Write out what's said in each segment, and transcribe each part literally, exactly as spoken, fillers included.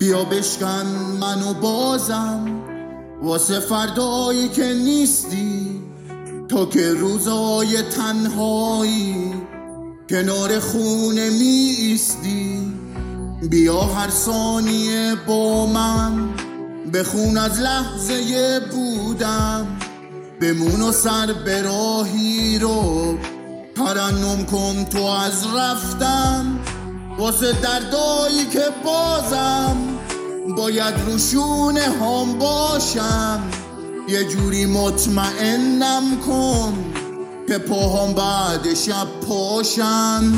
بیا بشکن منو بازم واسه فردایی که نیستی، تا که روزای تنهایی کنار خونه می ایستی. بیا هر ثانیه با من بخون از لحظه بودم، بمون و سر به راهی رو ترنم کن تو از رفتن، واسه دردایی که بازم باید روشونه هم باشم. یه جوری مطمئنم کن که پاهم بعد شب پاشن.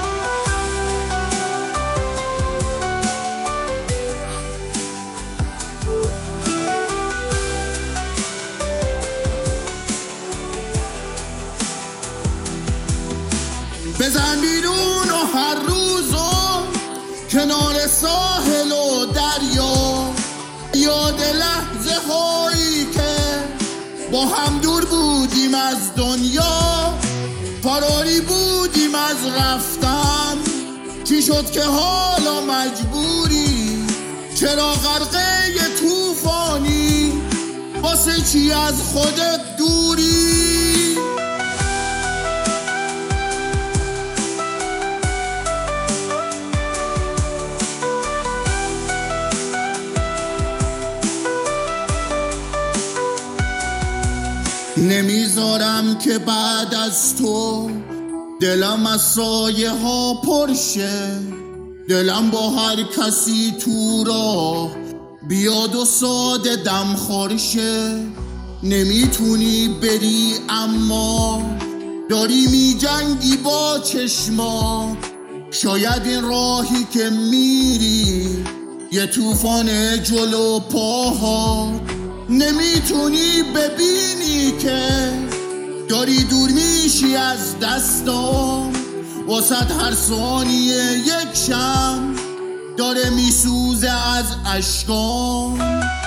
بزن بیرون و هر روزو کنار ساحل و دریا، یاد لحظه هایی که با هم دور بودیم از دنیا، فراری بودیم از رفتن. چی شد که حالا مجبوری؟ چرا غرقه طوفانی؟ واسه چی از خودت دوری؟ نمیذارم که بعد از تو دلم از سایه ها پرشه، دلم با هر کسی تو راه بیاد و ساده دم خورشه. نمیتونی بری اما داری میجنگی با چشما، شاید این راهی که میری یه طوفان جلو پاها. نمیتونی ببینی که داری دور میشی از دستام، واسد هر ثانیه یک شم داره میسوزه از اشکام.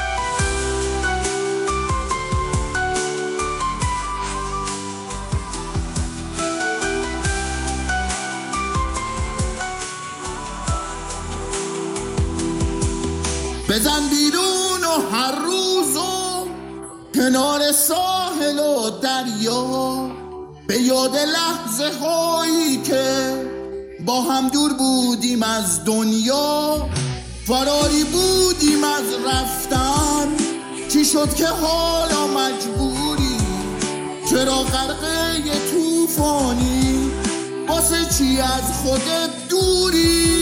بزن بیرون و هر روزو کنار ساحل و دریا، به یاد لحظه هایی که با هم دور بودیم از دنیا، فراری بودیم از رفتن. چی شد که حالا مجبوری؟ چرا غرقه طوفانی؟ واسه چی از خودت دوری؟